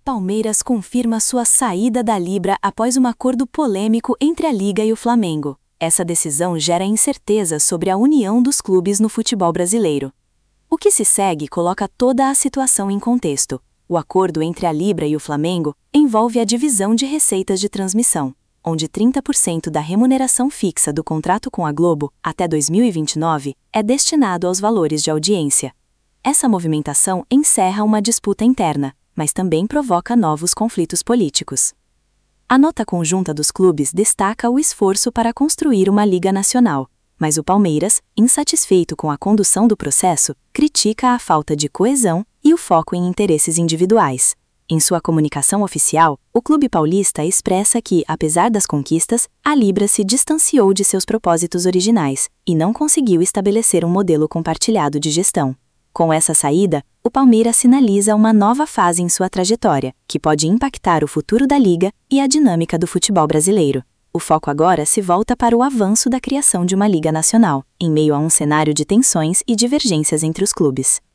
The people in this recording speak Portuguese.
Palmeiras confirma sua saída da Libra após um acordo polêmico entre a Liga e o Flamengo. Essa decisão gera incerteza sobre a união dos clubes no futebol brasileiro. O que se segue coloca toda a situação em contexto. O acordo entre a Libra e o Flamengo envolve a divisão de receitas de transmissão, onde 30% da remuneração fixa do contrato com a Globo, até 2029, é destinado aos valores de audiência. Essa movimentação encerra uma disputa interna, mas também provoca novos conflitos políticos. A nota conjunta dos clubes destaca o esforço para construir uma liga nacional, mas o Palmeiras, insatisfeito com a condução do processo, critica a falta de coesão e o foco em interesses individuais. Em sua comunicação oficial, o clube paulista expressa que, apesar das conquistas, a Libra se distanciou de seus propósitos originais e não conseguiu estabelecer um modelo compartilhado de gestão. Com essa saída, o Palmeiras sinaliza uma nova fase em sua trajetória, que pode impactar o futuro da Liga e a dinâmica do futebol brasileiro. O foco agora se volta para o avanço da criação de uma Liga Nacional, em meio a um cenário de tensões e divergências entre os clubes.